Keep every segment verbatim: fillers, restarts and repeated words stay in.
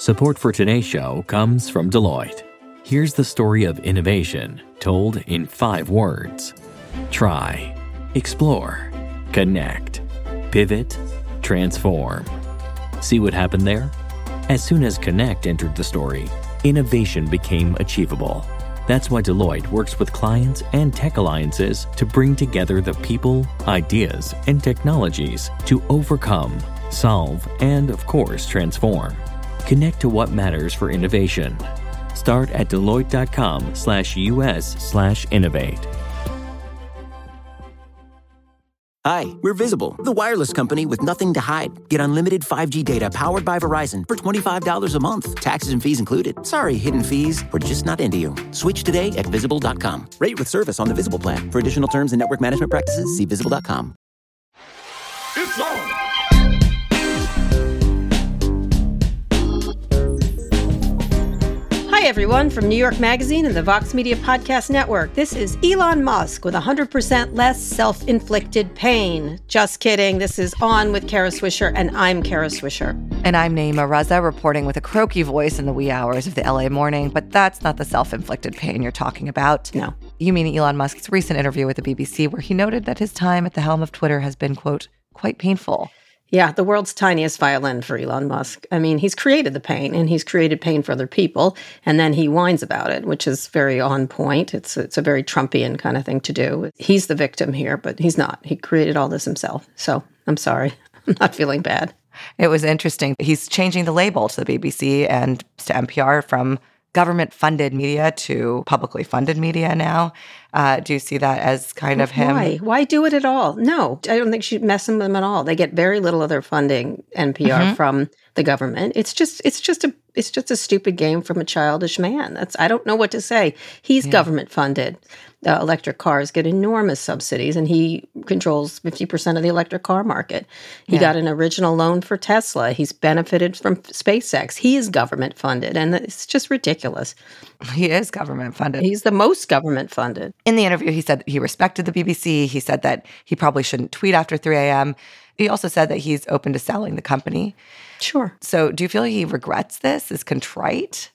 Support for today's show comes from Deloitte. Here's the story of innovation told in five words. Try, explore, connect, pivot, transform. See what happened there? As soon as connect entered the story, innovation became achievable. That's why Deloitte works with clients and tech alliances to bring together the people, ideas, and technologies to overcome, solve, and of course, transform. Connect to what matters for innovation. Start at Deloitte.com slash US slash innovate. Hi, we're Visible, the wireless company with nothing to hide. Get unlimited five G data powered by Verizon for twenty-five dollars a month. Taxes and fees included. Sorry, hidden fees. We're just not into you. Switch today at Visible dot com. Rate with service on the Visible plan. For additional terms and network management practices, see Visible dot com. It's on! Hi, everyone, from New York Magazine and the Vox Media Podcast Network. This is Elon Musk with one hundred percent less self-inflicted pain. Just kidding. This is On with Kara Swisher, and I'm Kara Swisher. And I'm Naima Raza, reporting with a croaky voice in the wee hours of the L A morning, but that's not the self-inflicted pain you're talking about. No. You mean Elon Musk's recent interview with the B B C, where he noted that his time at the helm of Twitter has been, quote, quite painful. Yeah, the world's tiniest violin for Elon Musk. I mean, he's created the pain, and he's created pain for other people, and then he whines about it, which is very on point. It's it's a very Trumpian kind of thing to do. He's the victim here, but he's not. He created all this himself. So I'm sorry. I'm not feeling bad. It was interesting. He's changing the label to the B B C and to N P R from government-funded media to publicly funded media now. Uh, do you see that as kind of him? Why? Why do it at all? No, I don't think she's messing with them at all. They get very little of their funding, N P R, mm-hmm. from the government. It's just, it's just a, it's just a stupid game from a childish man. That's, I don't know what to say. He's yeah. government funded. Uh, electric cars get enormous subsidies, and he controls fifty percent of the electric car market. He yeah. got an original loan for Tesla. He's benefited from SpaceX. He is government funded, and it's just ridiculous. He is government funded. He's the most government funded. In the interview, he said he respected the B B C. He said that he probably shouldn't tweet after three a.m. He also said that he's open to selling the company. Sure. So do you feel he regrets this, is contrite?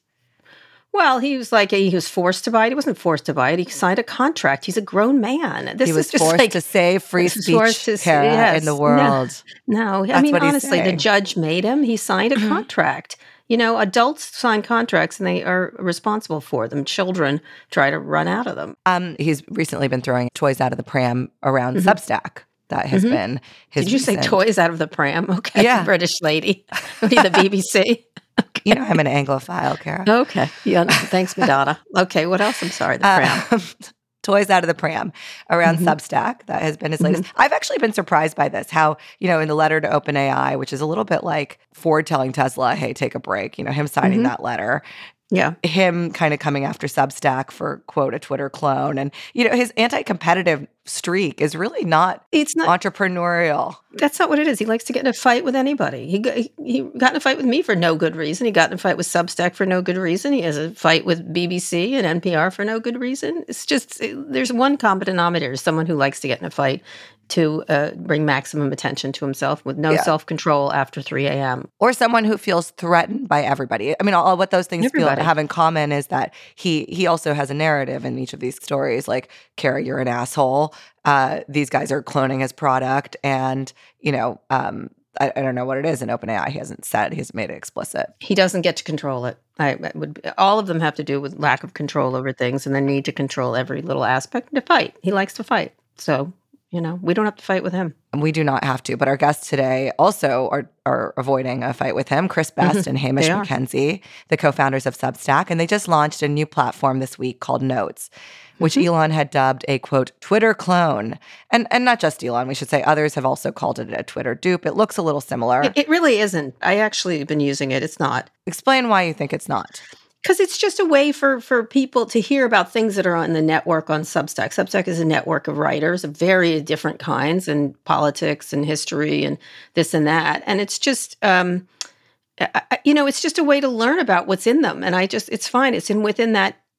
Well, he was like, he was forced to buy it. He wasn't forced to buy it. He signed a contract. He's a grown man. This he was is just forced like, to say free speech to, Kara, yes, in the world. No, no. I That's mean, what he's honestly, saying. The judge made him. He signed a Mm-hmm. contract. You know, adults sign contracts and they are responsible for them. Children try to run out of them. Um, he's recently been throwing toys out of the pram around Mm-hmm. Substack. That has Mm-hmm. been his Did you recent... say toys out of the pram? Okay, Yeah. British lady. The B B C. Okay. You know, I'm an Anglophile, Kara. Okay. Yeah. Thanks, Madonna. Okay. What else? I'm sorry. The pram. Uh, toys out of the pram around Mm-hmm. Substack. That has been his latest. Mm-hmm. I've actually been surprised by this, how, you know, in the letter to OpenAI, which is a little bit like Ford telling Tesla, hey, take a break, you know, him signing Mm-hmm. that letter. Yeah. Him kind of coming after Substack for, quote, a Twitter clone. And, you know, his anti-competitive streak is really not, it's not entrepreneurial. That's not what it is. He likes to get in a fight with anybody. He got, he got in a fight with me for no good reason. He got in a fight with Substack for no good reason. He has a fight with B B C and N P R for no good reason. It's just, it, there's one common denominator, someone who likes to get in a fight to uh, bring maximum attention to himself with no yeah. self-control after three a.m. Or someone who feels threatened by everybody. I mean, all what those things feel, have in common is that he he also has a narrative in each of these stories, like, Kara, you're an asshole. Uh, these guys are cloning his product. And, you know, um, I, I don't know what it is in OpenAI. He hasn't said, he hasn't made it explicit. He doesn't get to control it. I, I would. All of them have to do with lack of control over things and the need to control every little aspect to fight. He likes to fight. So... You know, we don't have to fight with him. We do not have to. But our guests today also are are avoiding a fight with him. Chris Best Mm-hmm. and Hamish They are. McKenzie, the co-founders of Substack. And they just launched a new platform this week called Notes, which Mm-hmm. Elon had dubbed a, quote, Twitter clone. And and not just Elon, we should say others have also called it a Twitter dupe. It looks a little similar. It, it really isn't. I actually have been using it. It's not. Explain why you think it's not. Because it's just a way for, for people to hear about things that are on the network on Substack. Substack is a network of writers of very different kinds, and politics and history and this and that. And it's just, um, I, you know, it's just a way to learn about what's in them. And I just, it's fine. It's in within that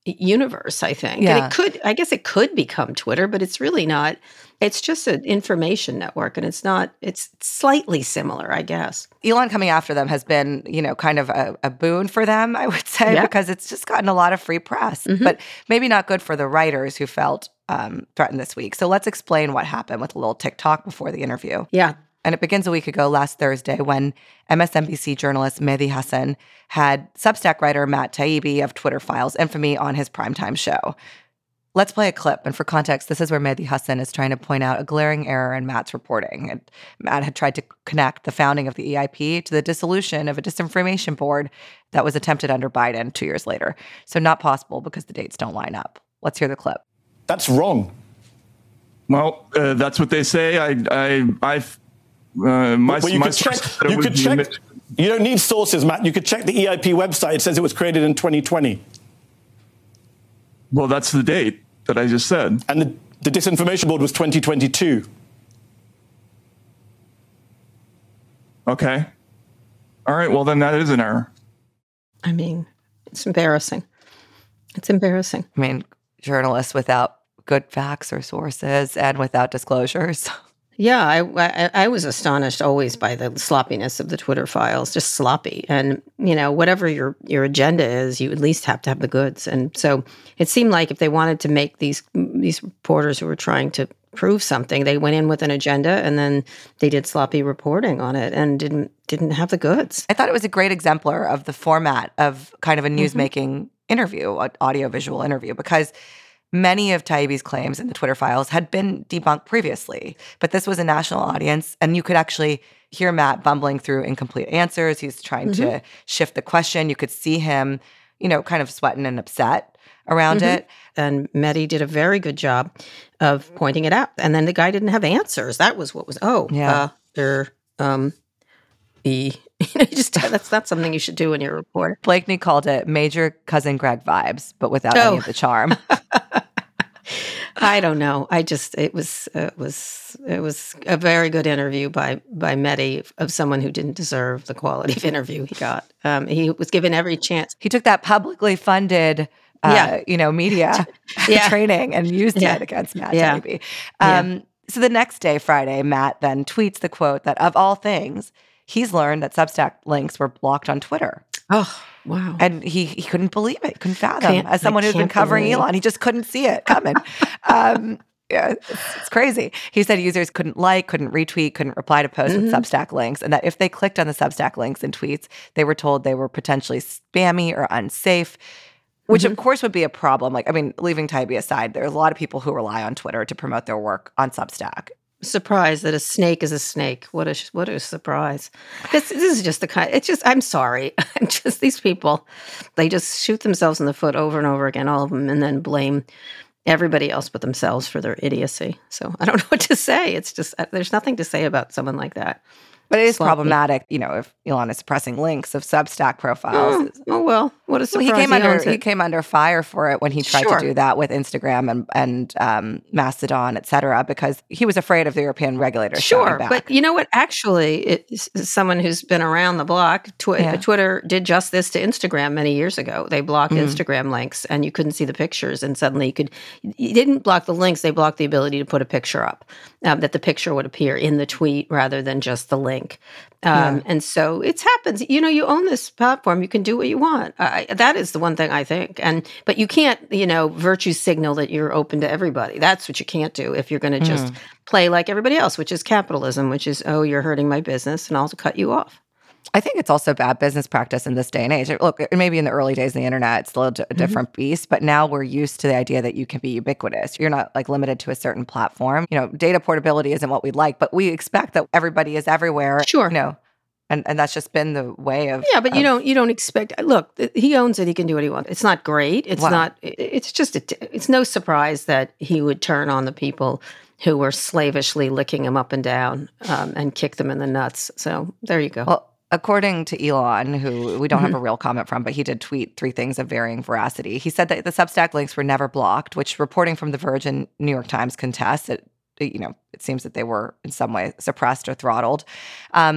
universe, I think. Yeah. And it could, I guess it could become Twitter, but it's really not. It's just an information network, and it's not, it's slightly similar, I guess. Elon coming after them has been, you know, kind of a, a boon for them, I would say, Yeah. because it's just gotten a lot of free press, Mhm. but maybe not good for the writers who felt um, threatened this week. So let's explain what happened with a little TikTok before the interview. Yeah. And it begins a week ago, last Thursday, when M S N B C journalist Mehdi Hasan had Substack writer Matt Taibbi of Twitter Files infamy on his primetime show. Let's play a clip. And for context, this is where Mehdi Hasan is trying to point out a glaring error in Matt's reporting. And Matt had tried to connect the founding of the E I P to the dissolution of a disinformation board that was attempted under Biden two years later. So not possible because the dates don't line up. Let's hear the clip. That's wrong. Well, uh, that's what they say. I, I, I've, uh, my, well, you my could check. source said it You would could be check. mit- You don't need sources, Matt. You could check the E I P website. It says it was created in twenty twenty. Well, that's the date that I just said. And the, the disinformation board was twenty twenty-two. Okay. All right. Well, then that is an error. I mean, it's embarrassing. It's embarrassing. I mean, journalists without good facts or sources and without disclosures. Yeah, I, I I was astonished always by the sloppiness of the Twitter Files, just sloppy. And, you know, whatever your, your agenda is, you at least have to have the goods. And so it seemed like if they wanted to make these these reporters who were trying to prove something, they went in with an agenda and then they did sloppy reporting on it and didn't didn't have the goods. I thought it was a great exemplar of the format of kind of a newsmaking Mm-hmm. interview, an audio-visual interview, because many of Taibbi's claims in the Twitter Files had been debunked previously, but this was a national audience, and you could actually hear Matt bumbling through incomplete answers. He's trying Mm-hmm. to shift the question. You could see him, you know, kind of sweating and upset around Mm-hmm. it. And Mehdi did a very good job of pointing it out. And then the guy didn't have answers. That was what was, oh, Yeah. uh, there, um, the, you know, you just, that's not something you should do in your report. Blakeney called it Major Cousin Greg vibes, but without any Oh. of the charm. I don't know. I just it was it was it was a very good interview by by Mehdi of someone who didn't deserve the quality of interview he got. Um, he was given every chance. He took that publicly funded, uh, Yeah. you know, media Yeah. training and used Yeah. it against Matt Yeah. Taibbi. Yeah. Um, So the next day, Friday, Matt then tweets the quote that of all things, he's learned that Substack links were blocked on Twitter. Oh wow! And he he couldn't believe it, couldn't fathom. Can't- As someone I who's been can't covering believe. Elon, he just couldn't see it coming. um, yeah, it's, it's crazy. He said users couldn't like, couldn't retweet, couldn't reply to posts Mm-hmm. with Substack links, and that if they clicked on the Substack links and tweets, they were told they were potentially spammy or unsafe, which Mm-hmm. of course would be a problem. Like, I mean, leaving Taibbi aside, there's a lot of people who rely on Twitter to promote their work on Substack. Surprised that a snake is a snake. What a what a surprise! This this is just the kind. It's just I'm sorry. I'm just these people. They just shoot themselves in the foot over and over again, all of them, and then blame everybody else but themselves for their idiocy. So I don't know what to say. It's just uh, there's nothing to say about someone like that. But it is Sloppy. problematic, you know, if Elon is suppressing links of Substack profiles. Oh, oh well, what a Well, surprise! he came under owns he it. came under fire for it when he tried Sure. to do that with Instagram and and um, Mastodon, et cetera, because he was afraid of the European regulators. Sure, shouting back. but you know what? Actually, it's someone who's been around the block. Twi- Yeah. Twitter did just this to Instagram many years ago. They blocked Mm. Instagram links, and you couldn't see the pictures. And suddenly, you could. You didn't block the links; they blocked the ability to put a picture up. Um, that the picture would appear in the tweet rather than just the link. Um, And so it happens. You know, you own this platform; you can do what you want. I, that is the one thing I think. And but you can't, you know, virtue signal that you're open to everybody. That's what you can't do if you're going to just play like everybody else, which is capitalism, which is, oh, you're hurting my business, and I'll cut you off. I think it's also bad business practice in this day and age. Look, maybe in the early days of the internet, it's a little d- a different beast, but now we're used to the idea that you can be ubiquitous. You're not like limited to a certain platform. You know, data portability isn't what we'd like, but we expect that everybody is everywhere. Sure. You know, and, and that's just been the way of. Yeah, but you of- don't you don't expect. Look, th- he owns it. He can do what he wants. It's not great. It's Wow. not. it- It's just. A, it's no surprise that he would turn on the people who were slavishly licking him up and down um, and kick them in the nuts. So there you go. Well, according to Elon, who we don't have a real comment from, but he did tweet three things of varying veracity. He said that the Substack links were never blocked, which reporting from The Verge and New York Times contests. It, you know, it seems that they were in some way suppressed or throttled. Um,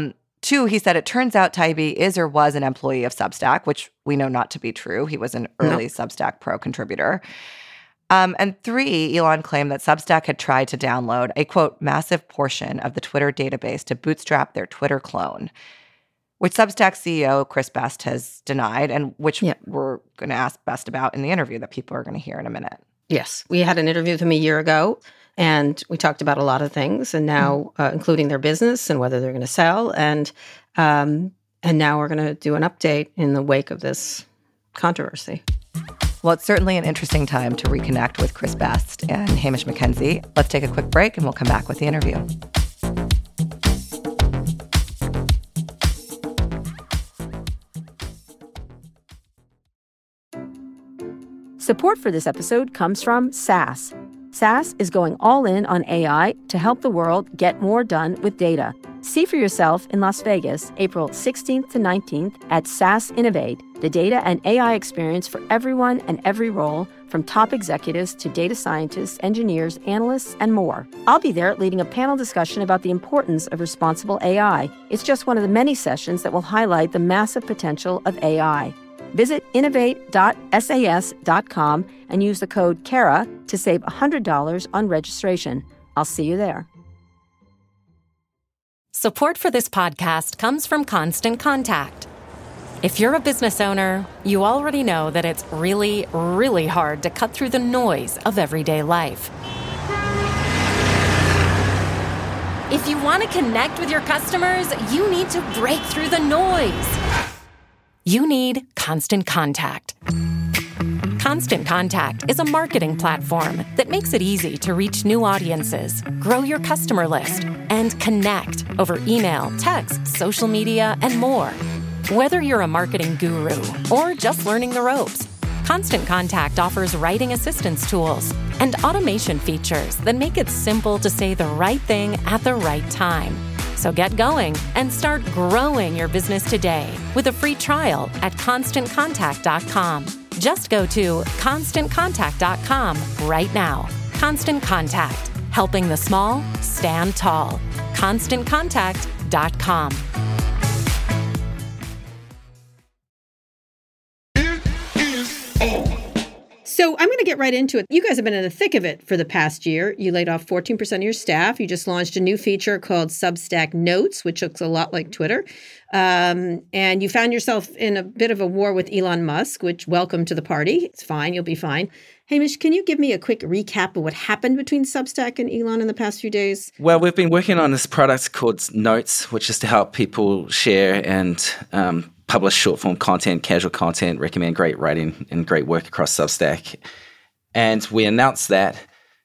Two, he said it turns out Taibbi is or was an employee of Substack, which we know not to be true. He was an early no. Substack Pro contributor. Um, and three, Elon claimed that Substack had tried to download a, quote, massive portion of the Twitter database to bootstrap their Twitter clone, which Substack C E O Chris Best has denied, and which yep. we're going to ask Best about in the interview that people are going to hear in a minute. Yes. We had an interview with him a year ago, and we talked about a lot of things, and now, mm. uh, including their business and whether they're going to sell. And um, and now we're going to do an update in the wake of this controversy. Well, it's certainly an interesting time to reconnect with Chris Best and Hamish McKenzie. Let's take a quick break, and we'll come back with the interview. Support for this episode comes from S A S. S A S is going all in on A I to help the world get more done with data. See for yourself in Las Vegas, April sixteenth to nineteenth at S A S Innovate, the data and A I experience for everyone and every role, from top executives to data scientists, engineers, analysts, and more. I'll be there leading a panel discussion about the importance of responsible A I. It's just one of the many sessions that will highlight the massive potential of A I. Visit innovate dot S A S dot com and use the code Kara to save one hundred dollars on registration. I'll see you there. Support for this podcast comes from Constant Contact. If you're a business owner, you already know that it's really, really hard to cut through the noise of everyday life. If you want to connect with your customers, you need to break through the noise. You need Constant Contact. Constant Contact is a marketing platform that makes it easy to reach new audiences, grow your customer list, and connect over email, text, social media, and more. Whether you're a marketing guru or just learning the ropes, Constant Contact offers writing assistance tools and automation features that make it simple to say the right thing at the right time. So get going and start growing your business today with a free trial at constant contact dot com. Just go to constant contact dot com right now. Constant Contact, helping the small stand tall. constant contact dot com. So I'm going to get right into it. You guys have been in the thick of it for the past year. You laid off fourteen percent of your staff. You just launched a new feature called Substack Notes, which looks a lot like Twitter. Um, and you found yourself in a bit of a war with Elon Musk, which, welcome to the party. It's fine. You'll be fine. Hamish, can you give me a quick recap of what happened between Substack and Elon in the past few days? Well, we've been working on this product called Notes, which is to help people share and um, publish short-form content, casual content, recommend great writing and great work across Substack. And we announced that,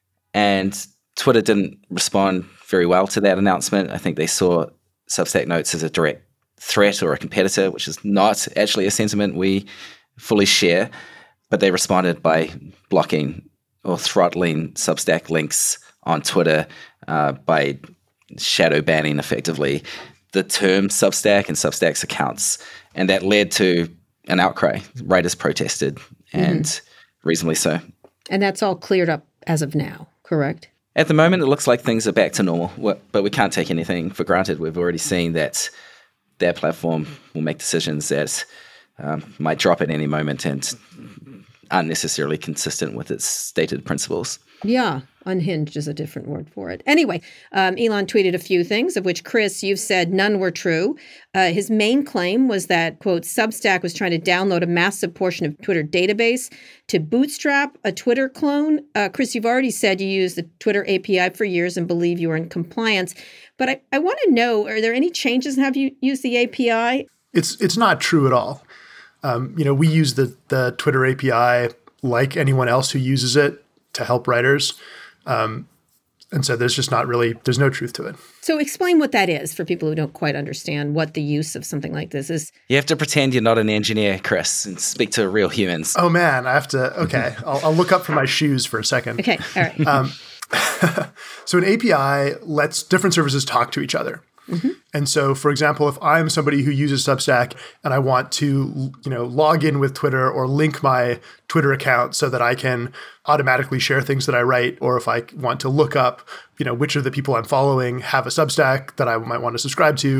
and Twitter didn't respond very well to that announcement. I think they saw Substack Notes as a direct threat or a competitor, which is not actually a sentiment we fully share. But they responded by blocking or throttling Substack links on Twitter, uh, by shadow banning effectively the term Substack and Substack's accounts. And that led to an outcry. Writers protested, and mm-hmm. reasonably so. And that's all cleared up as of now, correct? At the moment, it looks like things are back to normal, but we can't take anything for granted. We've already seen that their platform will make decisions that um, might drop at any moment and aren't necessarily consistent with its stated principles. Yeah, unhinged is a different word for it. Anyway, um, Elon tweeted a few things, of which, Chris, you've said none were true. Uh, his main claim was that, quote, Substack was trying to download a massive portion of Twitter database to bootstrap a Twitter clone. Uh, Chris, you've already said you used the Twitter A P I for years and believe you are in compliance. But I, I want to know, are there any changes in how you use the A P I? It's it's not true at all. Um, you know, we use the the Twitter A P I like anyone else who uses it to help writers. Um, and so there's just not really, there's no truth to it. So explain what that is for people who don't quite understand what the use of something like this is. You have to pretend you're not an engineer, Chris, and speak to real humans. Oh man, I have to, okay. I'll, I'll look up from my shoes for a second. Okay, all right. um, so an A P I lets different services talk to each other. Mm-hmm. And so, for example, if I'm somebody who uses Substack and I want to, you know, log in with Twitter or link my Twitter account so that I can automatically share things that I write, or if I want to look up, you know, which of the people I'm following have a Substack that I might want to subscribe to,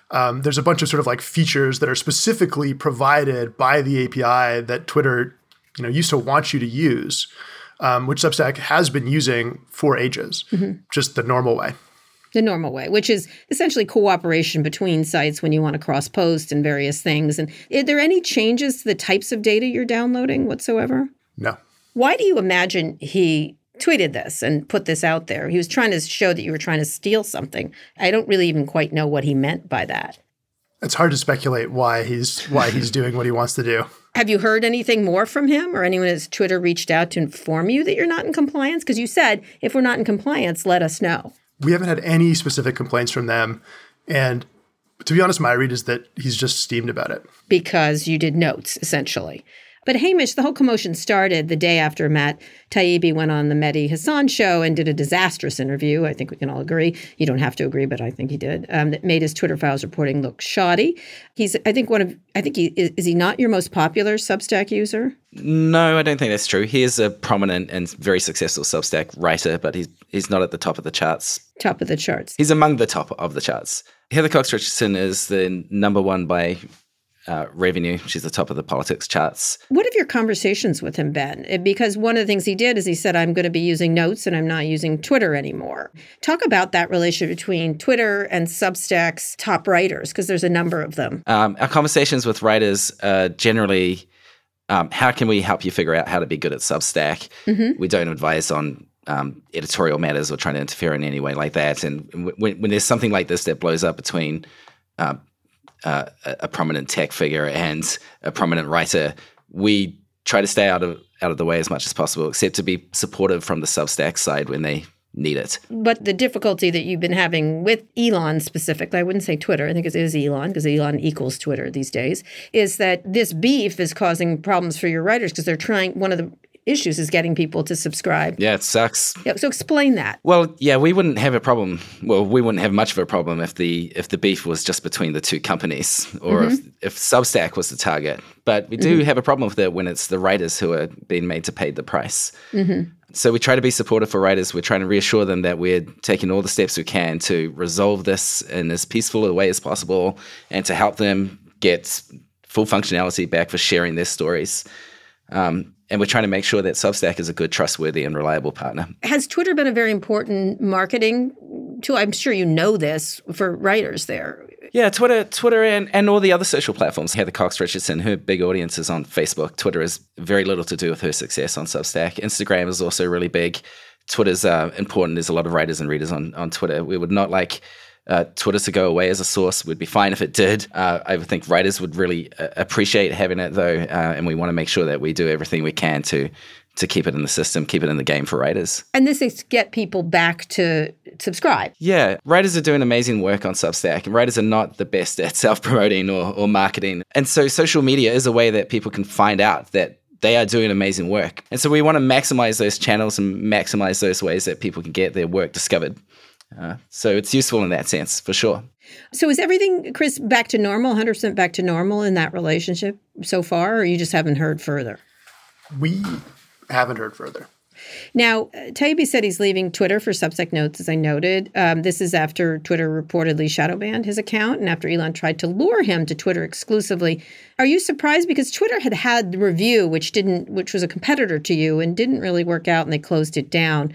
Um, there's a bunch of sort of like features that are specifically provided by the A P I that Twitter, you know, used to want you to use, um, which Substack has been using for ages, mm-hmm. just the normal way. The normal way, which is essentially cooperation between sites when you want to cross-post and various things. And are there any changes to the types of data you're downloading whatsoever? No. Why do you imagine he tweeted this and put this out there? He was trying to show that you were trying to steal something. I don't really even quite know what he meant by that. It's hard to speculate why he's why he's doing what he wants to do. Have you heard anything more from him, or anyone at Twitter reached out to inform you that you're not in compliance? Because you said, if we're not in compliance, let us know. We haven't had any specific complaints from them. And to be honest, my read is that he's just steamed about it. Because you did notes, essentially. But Hamish, the whole commotion started the day after Matt Taibbi went on the Mehdi Hasan show and did a disastrous interview. I think we can all agree. You don't have to agree, but I think he did. Um, that made his Twitter Files reporting look shoddy. He's, I think, one of, I think he, is, is he not your most popular Substack user? No, I don't think that's true. He is a prominent and very successful Substack writer, but he's he's not at the top of the charts. Top of the charts. He's among the top of the charts. Heather Cox Richardson is the number one by Uh, revenue. She's the top of the politics charts. What have your conversations with him been? Because one of the things he did is he said, I'm going to be using notes and I'm not using Twitter anymore. Talk about that relationship between Twitter and Substack's top writers, because there's a number of them. Um, our conversations with writers are generally, um, how can we help you figure out how to be good at Substack? Mm-hmm. We don't advise on um, editorial matters or trying to interfere in any way like that. And when, when there's something like this that blows up between uh, Uh, a prominent tech figure and a prominent writer, we try to stay out of out of the way as much as possible, except to be supportive from the Substack side when they need it. But the difficulty that you've been having with Elon specifically, I wouldn't say Twitter, I think it is Elon, because Elon equals Twitter these days, is that this beef is causing problems for your writers because they're trying, one of the issues is getting people to subscribe. Yeah, it sucks. Yeah, so explain that. Well, yeah, we wouldn't have a problem. Well, we wouldn't have much of a problem if the if the beef was just between the two companies, or mm-hmm. if, if Substack was the target. But we do mm-hmm. have a problem with it when it's the writers who are being made to pay the price. Mm-hmm. So we try to be supportive for writers. We're trying to reassure them that we're taking all the steps we can to resolve this in as peaceful a way as possible and to help them get full functionality back for sharing their stories. Um, And we're trying to make sure that Substack is a good, trustworthy, and reliable partner. Has Twitter been a very important marketing tool? I'm sure you know this for writers there. Yeah, Twitter Twitter, and, and all the other social platforms. Heather Cox Richardson, her big audience is on Facebook. Twitter has very little to do with her success on Substack. Instagram is also really big. Twitter's uh, important. There's a lot of writers and readers on, on Twitter. We would not like Uh, Twitter to go away as a source. Would be fine if it did. Uh, I think writers would really uh, appreciate having it, though, uh, and we want to make sure that we do everything we can to to keep it in the system, keep it in the game for writers. And this is to get people back to subscribe. Yeah, writers are doing amazing work on Substack, and writers are not the best at self-promoting or, or marketing. And so social media is a way that people can find out that they are doing amazing work. And so we want to maximize those channels and maximize those ways that people can get their work discovered. Uh, so it's useful in that sense, for sure. So is everything, Chris, back to normal, one hundred percent back to normal in that relationship so far, or you just haven't heard further? We haven't heard further. Now, uh, Taibbi said he's leaving Twitter for Substack Notes, as I noted. Um, this is after Twitter reportedly shadow banned his account and after Elon tried to lure him to Twitter exclusively. Are you surprised? Because Twitter had had the Review, which didn't, which was a competitor to you and didn't really work out, and they closed it down.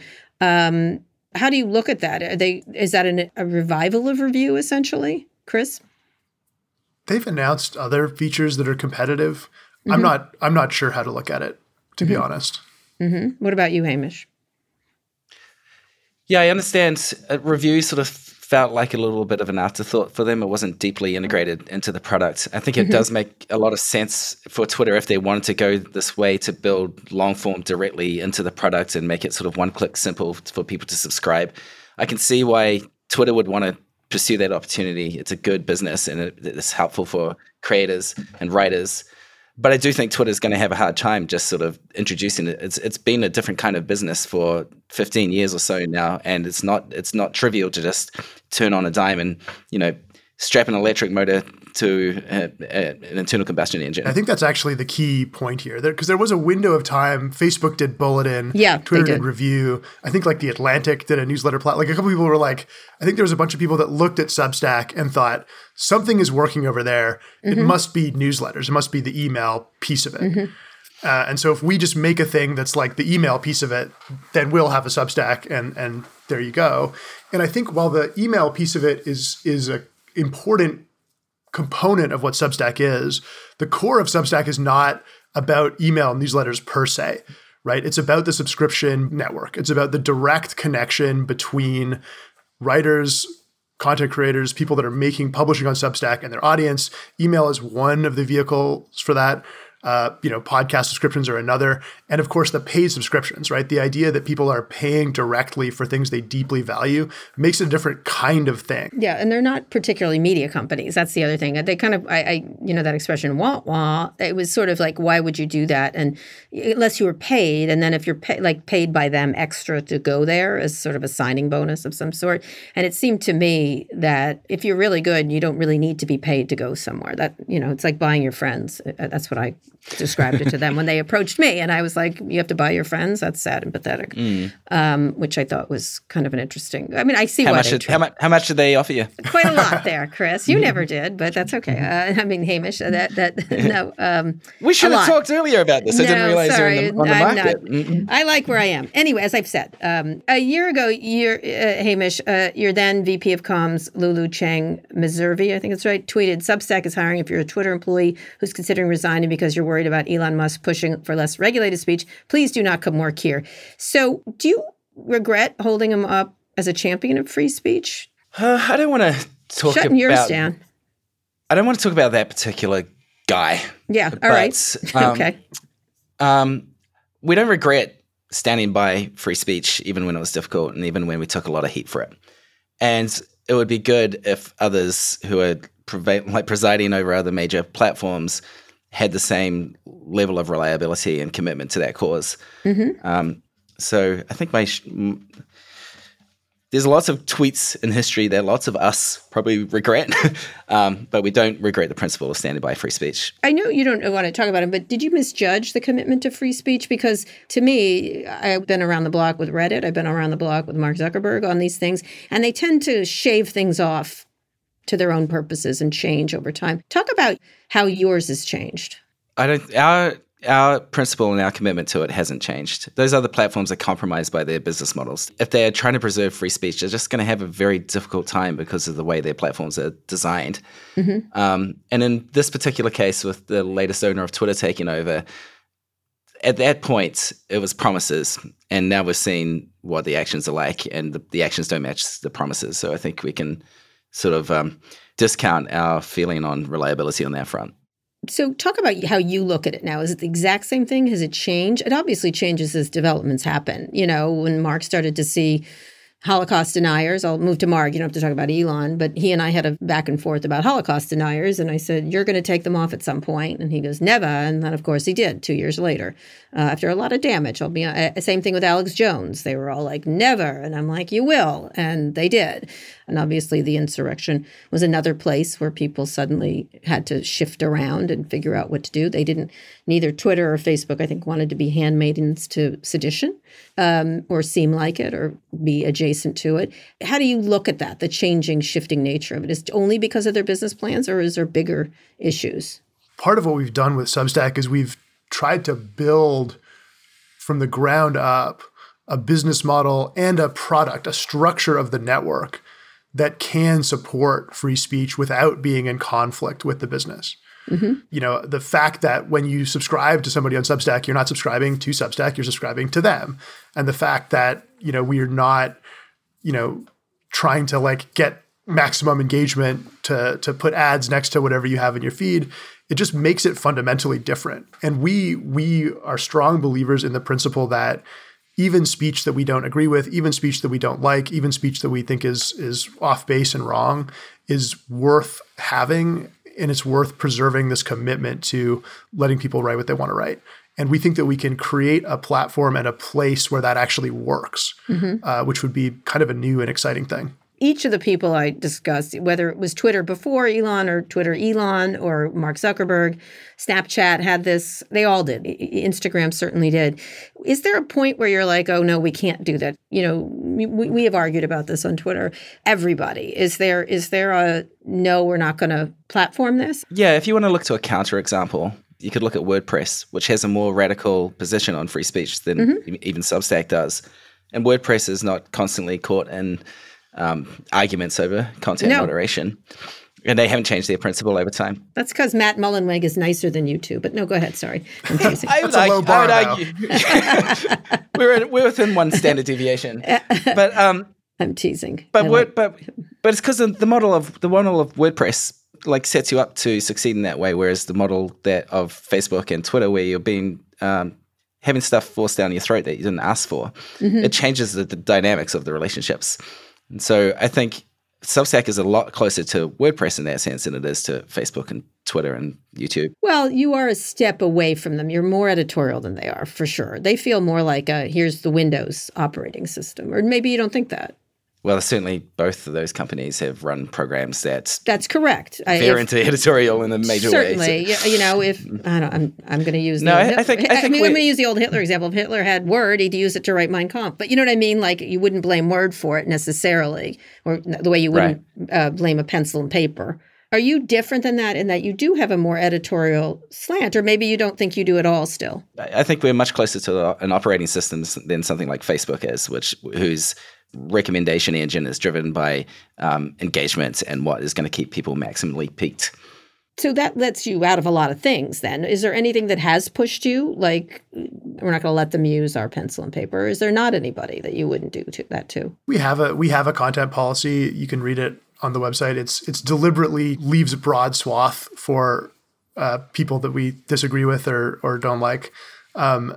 Um, How do you look at that? Are they is that an, a revival of Review, essentially, Chris? They've announced other features that are competitive. Mm-hmm. I'm not. I'm not sure how to look at it, to mm-hmm. be honest. Mm-hmm. What about you, Hamish? Yeah, I understand. Uh, Review sort of felt like a little bit of an afterthought for them. It wasn't deeply integrated into the product. I think it mm-hmm. does make a lot of sense for Twitter if they wanted to go this way to build long form directly into the product and make it sort of one click simple for people to subscribe. I can see why Twitter would want to pursue that opportunity. It's a good business and it, it's helpful for creators and writers. But I do think Twitter's going to have a hard time just sort of introducing it. It's it's been a different kind of business for fifteen years or so now, and it's not it's not trivial to just turn on a dime and, you know, strap an electric motor to a, a, an internal combustion engine. I think that's actually the key point here, because there, there was a window of time. Facebook did Bulletin, yeah, Twitter did. did Review. I think like the Atlantic did a newsletter plat. Like a couple people were like, I think there was a bunch of people that looked at Substack and thought something is working over there. Mm-hmm. It must be newsletters. It must be the email piece of it. Mm-hmm. Uh, and so if we just make a thing that's like the email piece of it, then we'll have a Substack, and and there you go. And I think while the email piece of it is is a important component of what Substack is, the core of Substack is not about email newsletters per se, right? It's about the subscription network. It's about the direct connection between writers, content creators, people that are making publishing on Substack, and their audience. Email is one of the vehicles for that. Uh, you know, podcast subscriptions are another. And of course, the paid subscriptions, right? The idea that people are paying directly for things they deeply value makes it a different kind of thing. Yeah. And they're not particularly media companies. That's the other thing. They kind of, I, I you know, that expression, wah, wah, it was sort of like, why would you do that? And unless you were paid, and then if you're pay, like paid by them extra to go there as sort of a signing bonus of some sort. And it seemed to me that if you're really good, you don't really need to be paid to go somewhere. That, you know, it's like buying your friends. That's what I described it to them when they approached me. And I was like, you have to buy your friends? That's sad and pathetic, mm. um, which I thought was kind of an interesting, I mean, I see how why much they did, how, much, how much did they offer you? Quite a lot there, Chris. You never did, but that's okay. Uh, I mean, Hamish, that, that no. Um, we should have talked earlier about this. I no, didn't realize sorry, you're in the, on the I'm market. Not, mm-hmm. I like where I am. Anyway, as I've said, um, a year ago, you're, uh, Hamish, uh, your then V P of Comms, Lulu Cheng Meservey, I think that's right, tweeted, Substack is hiring if you're a Twitter employee who's considering resigning because you're worried about Elon Musk pushing for less regulated speech. Please do not come work here. So do you regret holding him up as a champion of free speech? Uh, I don't want to talk Shutting about... yours down. I don't want to talk about that particular guy. Yeah, all but, right. Um, okay. Um, we don't regret standing by free speech, even when it was difficult and even when we took a lot of heat for it. And it would be good if others who are preva- like presiding over other major platforms had the same level of reliability and commitment to that cause. Mm-hmm. Um, so I think my sh- m- there's lots of tweets in history that lots of us probably regret, um, but we don't regret the principle of standing by free speech. I know you don't want to talk about it, but did you misjudge the commitment to free speech? Because to me, I've been around the block with Reddit. I've been around the block with Mark Zuckerberg on these things, and they tend to shave things off to their own purposes and change over time. Talk about how yours has changed. I don't. Our our principle and our commitment to it hasn't changed. Those other platforms are compromised by their business models. If they're trying to preserve free speech, they're just going to have a very difficult time because of the way their platforms are designed. Mm-hmm. Um, and in this particular case, with the latest owner of Twitter taking over, at that point, it was promises, and now we're seeing what the actions are like, and the, the actions don't match the promises. So I think we can sort of um, discount our feeling on reliability on that front. So talk about how you look at it now. Is it the exact same thing? Has it changed? It obviously changes as developments happen. You know, when Mark started to see Holocaust deniers, I'll move to Mark. You don't have to talk about Elon, but he and I had a back and forth about Holocaust deniers. And I said, you're going to take them off at some point. And he goes, never. And then, of course, he did two years later. Uh, after a lot of damage, I'll be uh, same thing with Alex Jones. They were all like, never. And I'm like, you will. And they did. And obviously the insurrection was another place where people suddenly had to shift around and figure out what to do. They didn't, neither Twitter or Facebook, I think, wanted to be handmaidens to sedition um, or seem like it or be adjacent to it. How do you look at that, the changing, shifting nature of it? Is it only because of their business plans, or is there bigger issues? Part of what we've done with Substack is we've tried to build from the ground up a business model and a product, a structure of the network that can support free speech without being in conflict with the business. Mm-hmm. You know, the fact that when you subscribe to somebody on Substack, you're not subscribing to Substack, you're subscribing to them. And the fact that, you know, we are not, you know, trying to like get maximum engagement to, to put ads next to whatever you have in your feed, it just makes it fundamentally different. And we we are strong believers in the principle that even speech that we don't agree with, even speech that we don't like, even speech that we think is is off base and wrong is worth having, and it's worth preserving this commitment to letting people write what they want to write. And we think that we can create a platform and a place where that actually works, mm-hmm. uh, which would be kind of a new and exciting thing. each of the people I discussed, whether it was Twitter before Elon or Twitter Elon or Mark Zuckerberg, Snapchat had this, they all did. Instagram certainly did. Is there a point where you're like, oh, no, we can't do that? You know, we, we have argued about this on Twitter. Everybody. Is there is there a, no, we're not going to platform this? Yeah, if you want to look to a counterexample, you could look at WordPress, which has a more radical position on free speech than mm-hmm. even Substack does. And WordPress is not constantly caught in um, arguments over content no. moderation. And they haven't changed their principle over time. That's because Matt Mullenweg is nicer than you two. But no, go ahead. Sorry. I'm teasing. I would, That's a low bar, I would argue. we're, we're within one standard deviation. But um, I'm teasing. But I word, like- but but it's because the, the model of the model of WordPress like sets you up to succeed in that way, whereas the model that of Facebook and Twitter, where you're being um, having stuff forced down your throat that you didn't ask for, mm-hmm. it changes the, the dynamics of the relationships. And so I think Substack is a lot closer to WordPress in that sense than it is to Facebook and Twitter and YouTube. Well, you are a step away from them. You're more editorial than they are, for sure. They feel more like a, here's the Windows operating system. Or maybe you don't think that. Well, certainly both of those companies have run programs that that's correct. Veer into editorial in a major certainly, way. Certainly, so. You know, if I don't, I'm I'm going to use the no, old I, Hitler. I think I think I mean, we, I'm going to use the old Hitler example. If Hitler had Word, he'd use it to write Mein Kampf. But you know what I mean? Like you wouldn't blame Word for it necessarily, or the way you wouldn't right. uh, blame a pencil and paper. Are you different than that in that you do have a more editorial slant, or maybe you don't think you do at all still? I think we're much closer to an operating system than something like Facebook is, which whose recommendation engine is driven by um, engagement and what is going to keep people maximally peaked. So that lets you out of a lot of things then. Is there anything that has pushed you? Like, we're not going to let them use our pencil and paper. Is there not anybody that you wouldn't do to that to? We have a we have a content policy. You can read it on the website. It's it's deliberately leaves a broad swath for uh, people that we disagree with or or don't like. Um,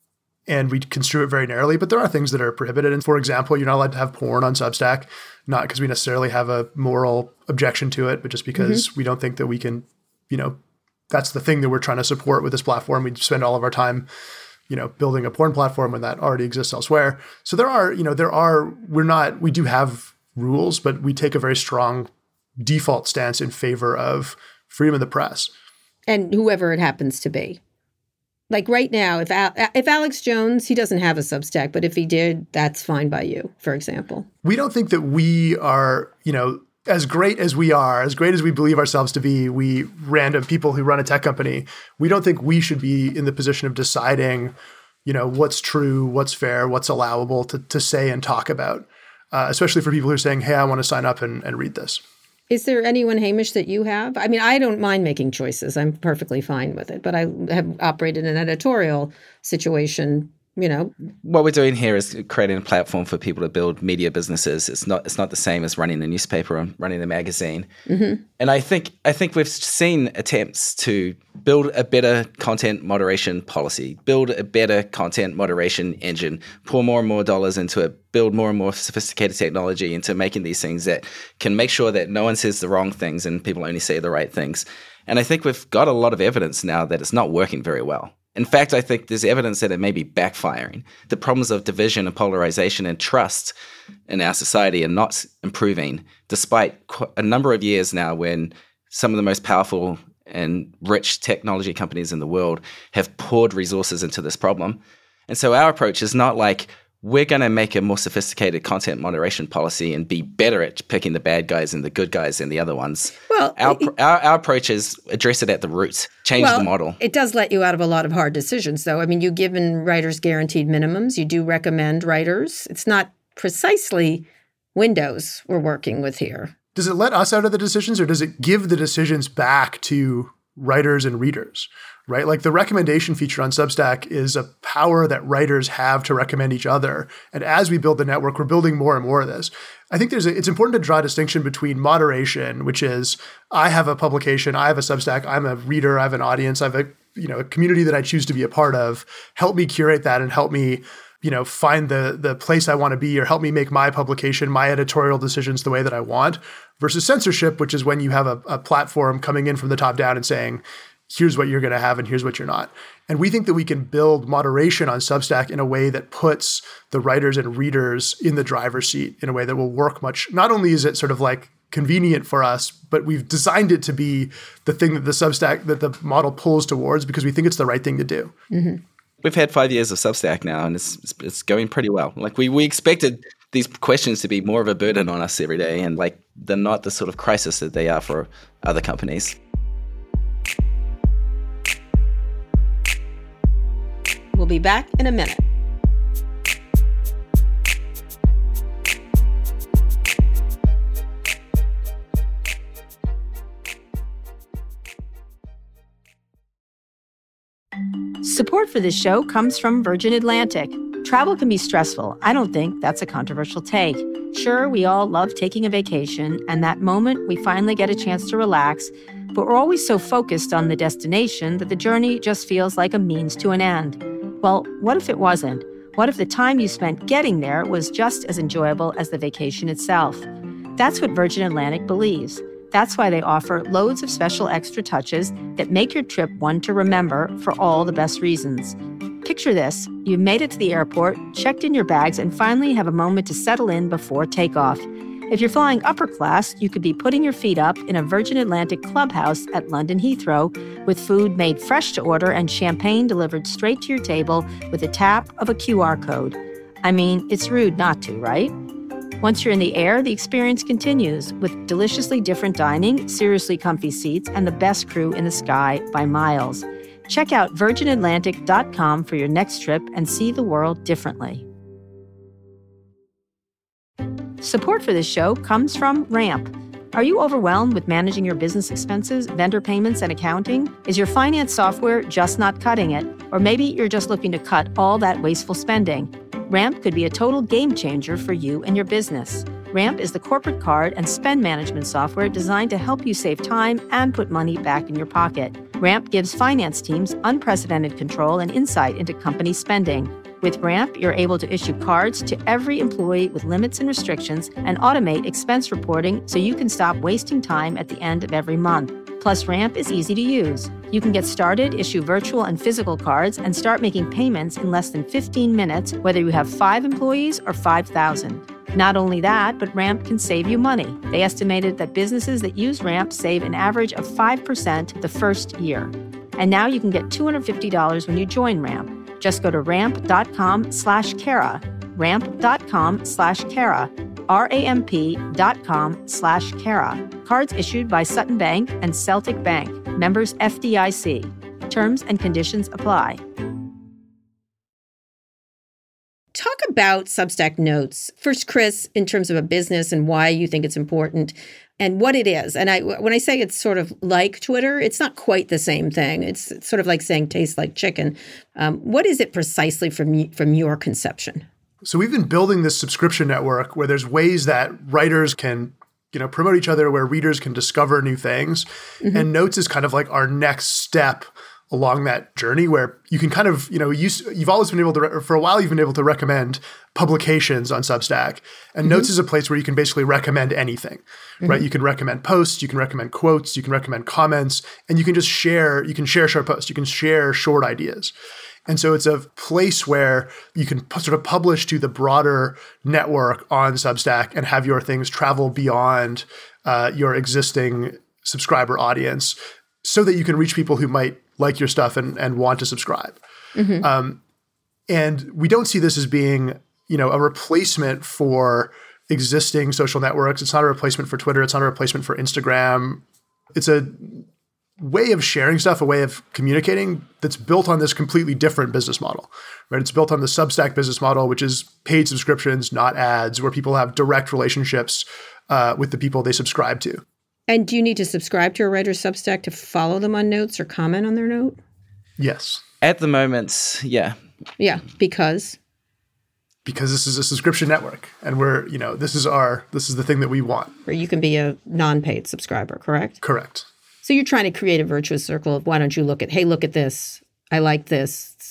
and we construe it very narrowly, but there are things that are prohibited. And for example, you're not allowed to have porn on Substack, not because we necessarily have a moral objection to it, but just because mm-hmm. we don't think that we can, you know, that's the thing that we're trying to support with this platform. We spend all of our time, you know, building a porn platform when that already exists elsewhere. So there are, you know, there are, we're not, we do have rules, but we take a very strong default stance in favor of freedom of the press. And whoever it happens to be. Like right now, if Al- if Alex Jones, he doesn't have a Substack, but if he did, that's fine by you, for example. We don't think that we are, you know, as great as we are, as great as we believe ourselves to be, we random people who run a tech company, we don't think we should be in the position of deciding, you know, what's true, what's fair, what's allowable to, to say and talk about, uh, especially for people who are saying, hey, I want to sign up and, and read this. Is there anyone, Hamish, that you have? I mean, I don't mind making choices. I'm perfectly fine with it. But I have operated in an editorial situation, you know. What we're doing here is creating a platform for people to build media businesses. It's not it's not the same as running a newspaper or running a magazine. Mm-hmm. And I think I think we've seen attempts to build a better content moderation policy, build a better content moderation engine, pour more and more dollars into it, build more and more sophisticated technology into making these things that can make sure that no one says the wrong things and people only say the right things. And I think we've got a lot of evidence now that it's not working very well. In fact, I think there's evidence that it may be backfiring. The problems of division and polarization and trust in our society are not improving, despite a number of years now when some of the most powerful and rich technology companies in the world have poured resources into this problem. And so our approach is not like, we're going to make a more sophisticated content moderation policy and be better at picking the bad guys and the good guys and the other ones. Well, our, our, our approach is address it at the root, change well, the model. It does let you out of a lot of hard decisions, though. I mean, you've given writers guaranteed minimums. You do recommend writers. It's not precisely Windows we're working with here. Does it let us out of the decisions, or does it give the decisions back to writers and readers? Right? Like the recommendation feature on Substack is a power that writers have to recommend each other. And as we build the network, we're building more and more of this. I think there's a, it's important to draw a distinction between moderation, which is I have a publication, I have a Substack, I'm a reader, I have an audience, I have a, you know, a community that I choose to be a part of. Help me curate that and help me, you know, find the the place I want to be, or help me make my publication, my editorial decisions the way that I want, versus censorship, which is when you have a, a platform coming in from the top down and saying, here's what you're going to have and here's what you're not. And we think that we can build moderation on Substack in a way that puts the writers and readers in the driver's seat in a way that will work much. Not only is it sort of like convenient for us, but we've designed it to be the thing that the Substack, that the model pulls towards because we think it's the right thing to do. Mm-hmm. We've had five years of Substack now, and it's it's, it's going pretty well. Like we we expected these questions to be more of a burden on us every day, and like they're not the sort of crisis that they are for other companies. We'll be back in a minute. Support for this show comes from Virgin Atlantic. Travel can be stressful. I don't think that's a controversial take. Sure, we all love taking a vacation, and that moment we finally get a chance to relax, but we're always so focused on the destination that the journey just feels like a means to an end. Well, what if it wasn't? What if the time you spent getting there was just as enjoyable as the vacation itself? That's what Virgin Atlantic believes. That's why they offer loads of special extra touches that make your trip one to remember for all the best reasons. Picture this. You've made it to the airport, checked in your bags, and finally have a moment to settle in before takeoff. If you're flying upper class, you could be putting your feet up in a Virgin Atlantic clubhouse at London Heathrow with food made fresh to order and champagne delivered straight to your table with a tap of a Q R code. I mean, it's rude not to, right? Once you're in the air, the experience continues with deliciously different dining, seriously comfy seats, and the best crew in the sky by miles. Check out virgin atlantic dot com for your next trip and see the world differently. Support for this show comes from Ramp. Are you overwhelmed with managing your business expenses, vendor payments, and accounting? Is your finance software just not cutting it? Or maybe you're just looking to cut all that wasteful spending. Ramp could be a total game changer for you and your business. Ramp is the corporate card and spend management software designed to help you save time and put money back in your pocket. Ramp gives finance teams unprecedented control and insight into company spending. With Ramp, you're able to issue cards to every employee with limits and restrictions and automate expense reporting so you can stop wasting time at the end of every month. Plus, Ramp is easy to use. You can get started, issue virtual and physical cards, and start making payments in less than fifteen minutes, whether you have five employees or five thousand. Not only that, but Ramp can save you money. They estimated that businesses that use Ramp save an average of five percent the first year. And now you can get two hundred fifty dollars when you join Ramp. Just go to ramp.com slash Kara, ramp.com slash Kara, R-A-M-P dot com slash Kara. Cards issued by Sutton Bank and Celtic Bank. Members F D I C. Terms and conditions apply. Talk about Substack Notes. First, Chris, in terms of a business and why you think it's important and what it is. And I, when I say it's sort of like Twitter, it's not quite the same thing. It's sort of like saying tastes like chicken. Um, what is it precisely from, from your conception? So we've been building this subscription network where there's ways that writers can, you know, promote each other, where readers can discover new things. Mm-hmm. And Notes is kind of like our next step along that journey where you can kind of, you know, you, you've always been able to, re- for a while, you've been able to recommend publications on Substack. And mm-hmm. Notes is a place where you can basically recommend anything, mm-hmm. right? You can recommend posts, you can recommend quotes, you can recommend comments, and you can just share, you can share short posts, you can share short ideas. And so it's a place where you can p- sort of publish to the broader network on Substack and have your things travel beyond uh, your existing subscriber audience so that you can reach people who might like your stuff and, and want to subscribe. Mm-hmm. Um, and we don't see this as being, you know, a replacement for existing social networks. It's not a replacement for Twitter. It's not a replacement for Instagram. It's a way of sharing stuff, a way of communicating that's built on this completely different business model, right? It's built on the Substack business model, which is paid subscriptions, not ads, where people have direct relationships uh, with the people they subscribe to. And do you need to subscribe to a writer's Substack to follow them on Notes or comment on their note? Yes. At the moment, yeah. Yeah, because? Because this is a subscription network, and we're, you know, this is our, this is the thing that we want. Where you can be a non-paid subscriber, correct? Correct. So you're trying to create a virtuous circle of why don't you look at, hey, look at this. I like this.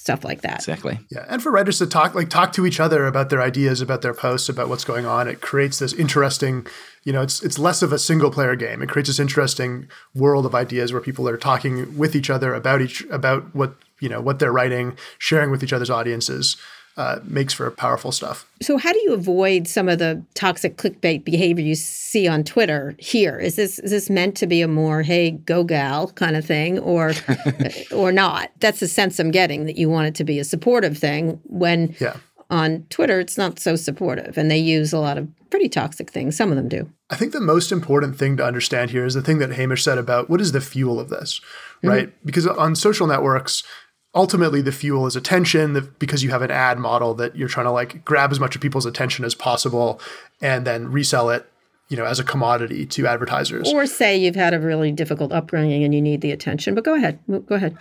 stuff like that. Exactly. Yeah, and for writers to talk like talk to each other about their ideas, about their posts, about what's going on, it creates this interesting, you know, it's it's less of a single player game. It creates this interesting world of ideas where people are talking with each other about each about what, you know, what they're writing, sharing with each other's audiences. Uh, makes for powerful stuff. So how do you avoid some of the toxic clickbait behavior you see on Twitter here? Is this is this meant to be a more, hey, go gal kind of thing, or or not? That's the sense I'm getting, that you want it to be a supportive thing when yeah. on Twitter it's not so supportive, and they use a lot of pretty toxic things. Some of them do. I think the most important thing to understand here is the thing that Hamish said about what is the fuel of this, right? Mm-hmm. Because on social networks, ultimately, the fuel is attention, that because you have an ad model that you're trying to like grab as much of people's attention as possible and then resell it, you know, as a commodity to advertisers. Or say you've had a really difficult upbringing and you need the attention. But go ahead. Go ahead.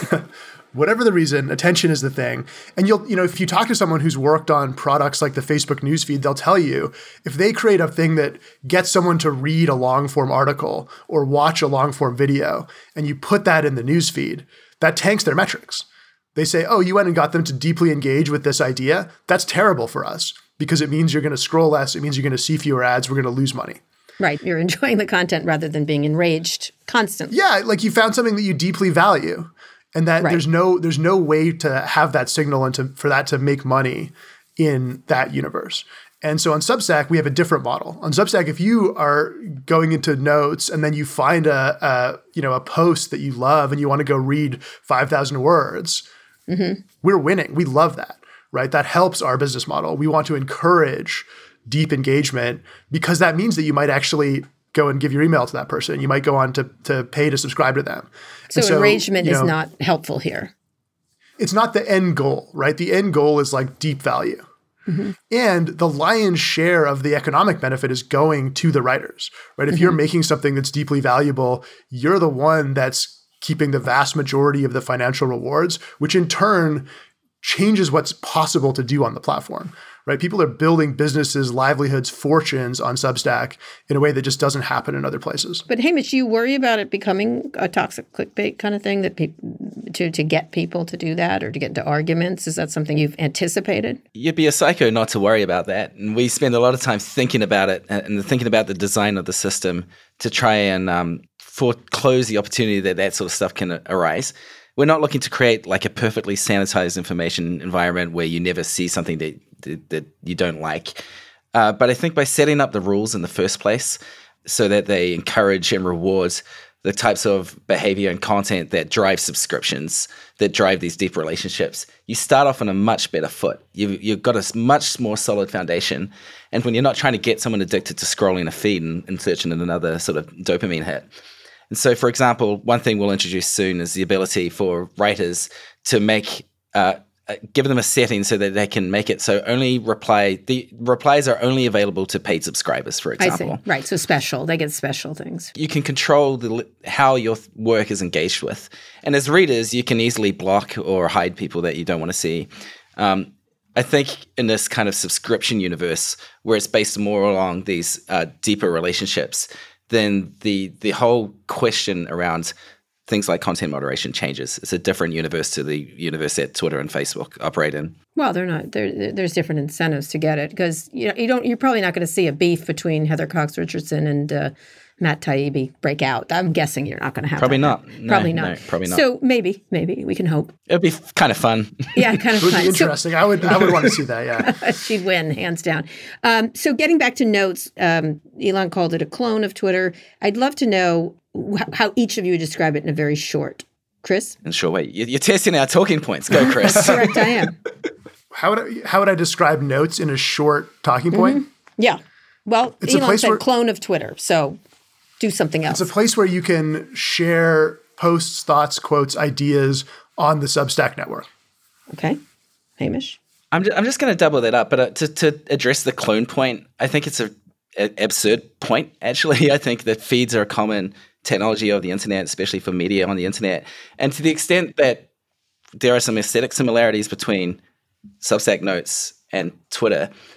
Whatever the reason, attention is the thing. And you'll, you know, if you talk to someone who's worked on products like the Facebook newsfeed, they'll tell you if they create a thing that gets someone to read a long form article or watch a long form video, and you put that in the newsfeed, that tanks their metrics. They say, oh, you went and got them to deeply engage with this idea. That's terrible for us because it means you're going to scroll less. It means you're going to see fewer ads. We're going to lose money. Right. You're enjoying the content rather than being enraged constantly. Yeah. Like you found something that you deeply value, and that right. there's no there's no way to have that signal and to, for that to make money in that universe. And so on Substack, we have a different model. On Substack, if you are going into notes and then you find a, a you know a post that you love and you want to go read five thousand words, mm-hmm. we're winning. We love that, right? That helps our business model. We want to encourage deep engagement because that means that you might actually go and give your email to that person. You might go on to, to pay to subscribe to them. So, so enragement you know, is not helpful here. It's not the end goal, right? The end goal is like deep value. Mm-hmm. And the lion's share of the economic benefit is going to the writers, right? If mm-hmm. you're making something that's deeply valuable, you're the one that's keeping the vast majority of the financial rewards, which in turn changes what's possible to do on the platform, right? People are building businesses, livelihoods, fortunes on Substack in a way that just doesn't happen in other places. But Hamish, you worry about it becoming a toxic clickbait kind of thing, that pe- to to get people to do that or to get into arguments? Is that something you've anticipated? You'd be a psycho not to worry about that. And we spend a lot of time thinking about it and thinking about the design of the system to try and um, foreclose the opportunity that that sort of stuff can arise. We're not looking to create like a perfectly sanitized information environment where you never see something that that, that you don't like. Uh, but I think by setting up the rules in the first place so that they encourage and reward the types of behavior and content that drive subscriptions, that drive these deep relationships, you start off on a much better foot. You've, you've got a much more solid foundation. And when you're not trying to get someone addicted to scrolling a feed and, and searching in another sort of dopamine hit. And so, for example, one thing we'll introduce soon is the ability for writers to make, uh, give them a setting so that they can make it so only reply, the replies are only available to paid subscribers, for example. I see. Right. So special, they get special things. You can control the how your work is engaged with. And as readers, you can easily block or hide people that you don't want to see. Um, I think in this kind of subscription universe where it's based more along these uh, deeper relationships, then the the whole question around things like content moderation changes. It's a different universe to the universe that Twitter and Facebook operate in. Well, they're not. They're, there's different incentives to get it because you know you don't. You're probably not going to see a beef between Heather Cox Richardson and uh, Matt Taibbi break out. I'm guessing you're not going to have probably that. not. No, probably not. No, probably not. So maybe, maybe we can hope. It'd be f- kind of fun. Yeah, kind of it would fun. Be interesting. So, I would. I would want to see that. Yeah, she'd win hands down. Um, so getting back to Notes, um, Elon called it a clone of Twitter. I'd love to know wh- how each of you describe it in a very short. Chris? In a short way. You're testing our talking points. Go, Chris. That's correct. I am. How would I, how would I describe Notes in a short talking point? Mm-hmm. Yeah. Well, it's Elon a place said where, clone of Twitter, so do something else. It's a place where you can share posts, thoughts, quotes, ideas on the Substack network. Okay. Hamish? I'm just, I'm just going to double that up, but uh, to, to address the clone point, I think it's a, a absurd point, actually. I think that feeds are a common technology of the internet, especially for media on the internet. And to the extent that there are some aesthetic similarities between Substack Notes and Twitter,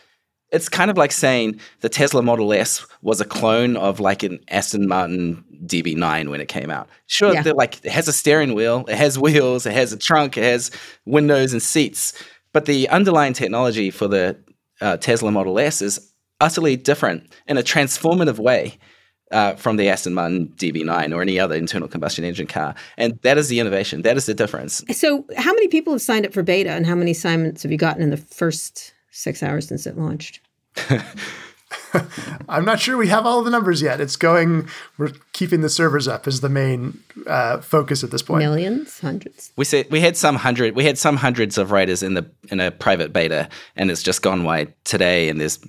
It's kind of like saying the Tesla Model S was a clone of like an Aston Martin D B nine when it came out. Sure, yeah. like it has a steering wheel, it has wheels, it has a trunk, it has windows and seats, but the underlying technology for the uh, Tesla Model S is utterly different in a transformative way uh, from the Aston Martin D B nine or any other internal combustion engine car. And that is the innovation. That is the difference. So how many people have signed up for beta, and how many assignments have you gotten in the first six hours since it launched? I'm not sure we have all the numbers yet. It's going, we're keeping the servers up as the main uh, focus at this point. Millions, hundreds. We said we had some hundred, we had some hundreds of writers in the in a private beta, and it's just gone wide today. And there's,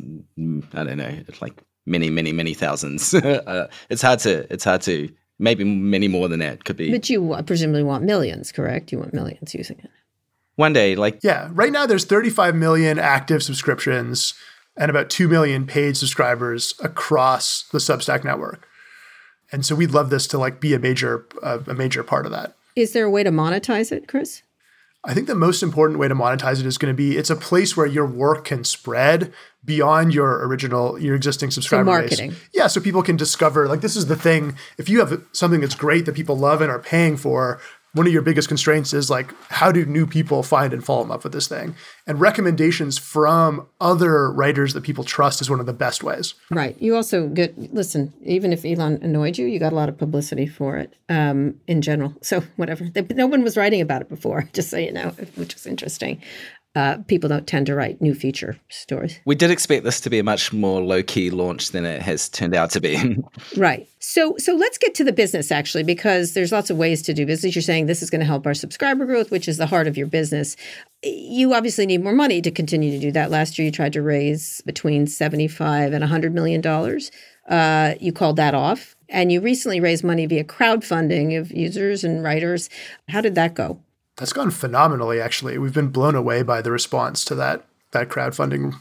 I don't know, like many, many, many thousands. uh, it's hard to, it's hard to, maybe many more than that could be. But you presumably want millions, correct? You want millions using it. One day, like yeah, right now there's thirty-five million active subscriptions and about two million paid subscribers across the Substack network. And so we'd love this to like be a major uh, a major part of that. Is there a way to monetize it, Chris? I think the most important way to monetize it is going to be, it's a place where your work can spread beyond your original, your existing subscriber so marketing. base. Yeah, so people can discover, like this is the thing, if you have something that's great that people love and are paying for, one of your biggest constraints is like, how do new people find and fall in love with this thing? And recommendations from other writers that people trust is one of the best ways. Right. You also get, listen, even if Elon annoyed you, you got a lot of publicity for it um, in general. So whatever. They, no one was writing about it before, just so you know, which was interesting. Uh, people don't tend to write new feature stories. We did expect this to be a much more low-key launch than it has turned out to be. Right. So so let's get to the business, actually, because there's lots of ways to do business. You're saying this is going to help our subscriber growth, which is the heart of your business. You obviously need more money to continue to do that. Last year, you tried to raise between seventy-five and one hundred million dollars. Uh, you called that off. And you recently raised money via crowdfunding of users and writers. How did that go? That's gone phenomenally, actually. We've been blown away by the response to that that crowdfunding,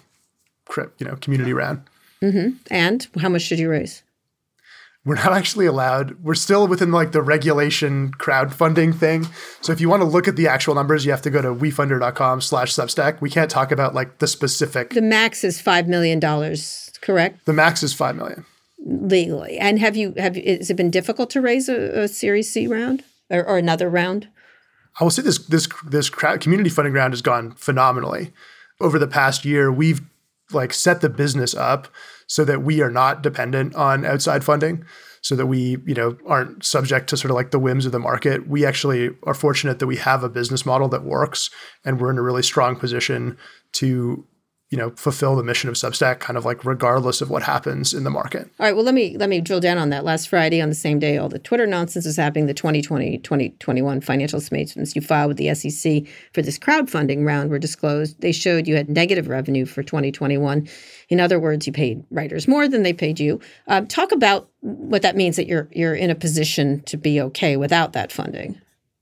you know, community round. Mm-hmm. And how much did you raise? We're not actually allowed. We're still within like the regulation crowdfunding thing. So if you want to look at the actual numbers, you have to go to wefunder.com slash Substack. We can't talk about like the specific. The max is five million dollars, correct? The max is five million dollars. Legally. And have you, have you, has it been difficult to raise a, a Series C round or, or another round? I will say this this this community funding round has gone phenomenally. Over the past year, we've like set the business up so that we are not dependent on outside funding, so that we, you know, aren't subject to sort of like the whims of the market. We actually are fortunate that we have a business model that works, and we're in a really strong position to, you know, fulfill the mission of Substack kind of like regardless of what happens in the market. All right. Well, let me let me drill down on that. Last Friday, on the same day, all the Twitter nonsense is happening. The twenty twenty, twenty twenty-one financial statements you filed with the S E C for this crowdfunding round were disclosed. They showed you had negative revenue for twenty twenty-one. In other words, you paid writers more than they paid you. Um, talk about what that means, that you're you're in a position to be okay without that funding.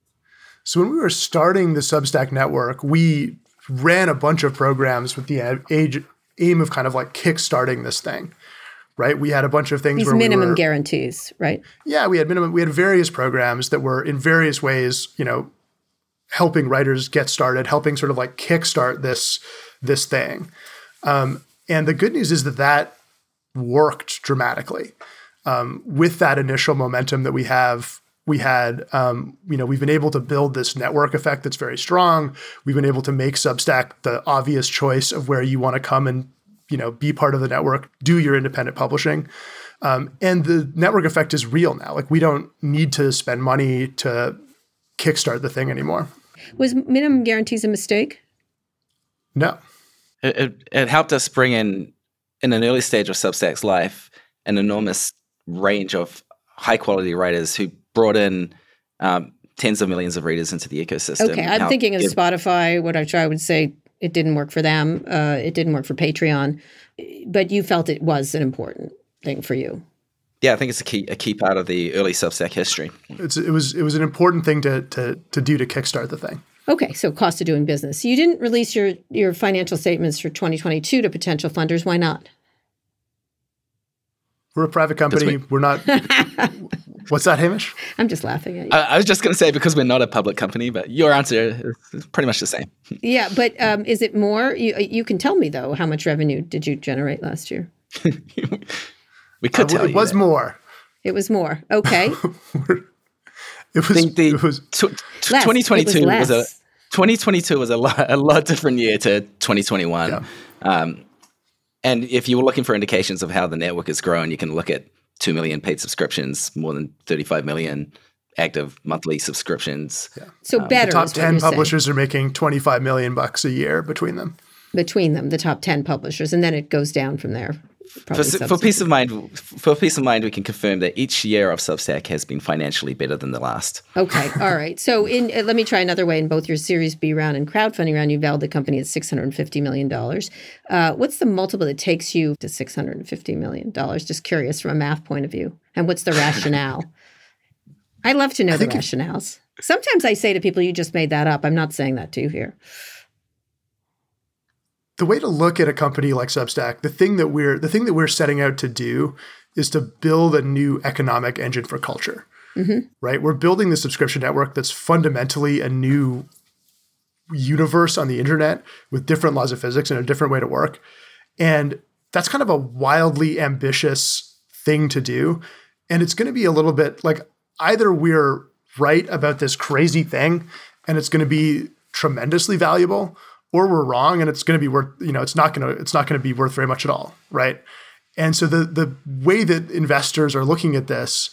So when we were starting the Substack network, we ran a bunch of programs with the age, aim of kind of like kickstarting this thing, right? We had a bunch of things These where minimum we were, guarantees, right? Yeah, we had minimum. We had various programs that were in various ways, you know, helping writers get started, helping sort of like kickstart this this thing. Um, and the good news is that that worked dramatically. Um, with that initial momentum that we have. We had, um, you know, we've been able to build this network effect that's very strong. We've been able to make Substack the obvious choice of where you want to come and, you know, be part of the network, do your independent publishing. Um, and the network effect is real now. Like we don't need to spend money to kickstart the thing anymore. Was minimum guarantees a mistake? No. It, it, it helped us bring in, in an early stage of Substack's life, an enormous range of high quality writers who brought in um, tens of millions of readers into the ecosystem. Okay, I'm How, thinking of if, Spotify, what I would say it didn't work for them. Uh, it didn't work for Patreon. But you felt it was an important thing for you. Yeah, I think it's a key a key part of the early Substack history. It's, it was it was an important thing to to to do to kickstart the thing. Okay, so cost of doing business. You didn't release your your financial statements for twenty twenty-two to potential funders. Why not? We're a private company. We, We're not. What's that, Hamish? I'm just laughing at you. I, I was just going to say because we're not a public company, but your answer is pretty much the same. Yeah, but um, is it more? You, you can tell me, though, how much revenue did you generate last year? We could uh, tell it you. It was that. more. It was more. Okay. it was, the, the, it was t- t- less. twenty twenty-two It was, was a twenty twenty-two was a lot, a lot different year to twenty twenty-one. Yeah. Um, and if you were looking for indications of how the network has grown, you can look at two million paid subscriptions, more than thirty-five million active monthly subscriptions. Yeah. So um, better. The top ten publishers saying. are making twenty-five million bucks a year between them. Between them, the top ten publishers, and then it goes down from there. For, for peace of mind, for peace of mind, we can confirm that each year of Substack has been financially better than the last. Okay, all right. So, in uh, let me try another way. In both your Series B round and crowdfunding round, you valued the company at six hundred fifty million dollars. Uh, what's the multiple that takes you to six hundred fifty million dollars? Just curious from a math point of view. And what's the rationale? I love to know the rationales. If, Sometimes I say to people, "You just made that up." I'm not saying that to you here. The way to look at a company like Substack, the thing that we're the thing that we're setting out to do is to build a new economic engine for culture. Mm-hmm. Right? We're building the subscription network that's fundamentally a new universe on the internet with different laws of physics and a different way to work. And that's kind of a wildly ambitious thing to do. And it's going to be a little bit like either we're right about this crazy thing and it's going to be tremendously valuable, or we're wrong and it's going to be worth, you know, it's not going to, it's not going to be worth very much at all. Right. And so the, the way that investors are looking at this